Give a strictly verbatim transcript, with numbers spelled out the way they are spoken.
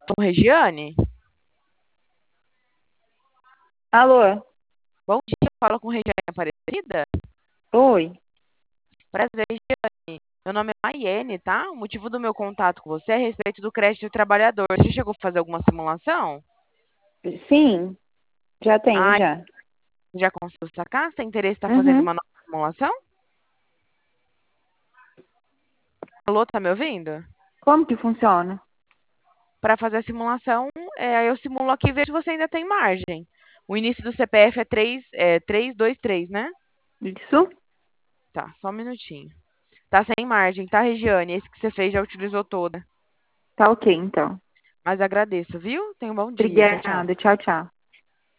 Com Regiane? Alô? Bom dia, falo com Regiane Aparecida? Oi? Prazer, Regiane. Meu nome é Maiene, tá? O motivo do meu contato com você é a respeito do crédito do trabalhador. Você chegou a fazer alguma simulação? Sim, já tenho, Ah, já. já conseguiu sacar? Você tem interesse em estar fazendo Uhum. uma nova simulação? Alô, tá me ouvindo? Como que funciona? Para fazer a simulação, é, eu simulo aqui e vejo se você ainda tem margem. O início do C P F é três, é três dois três, né? Isso? Tá, só um minutinho. Tá sem margem, tá, Regiane? Esse que você fez já utilizou toda. Tá ok, então. Mas agradeço, viu? Tenha um bom dia. Tchau, tchau. Obrigada. Tchau, tchau.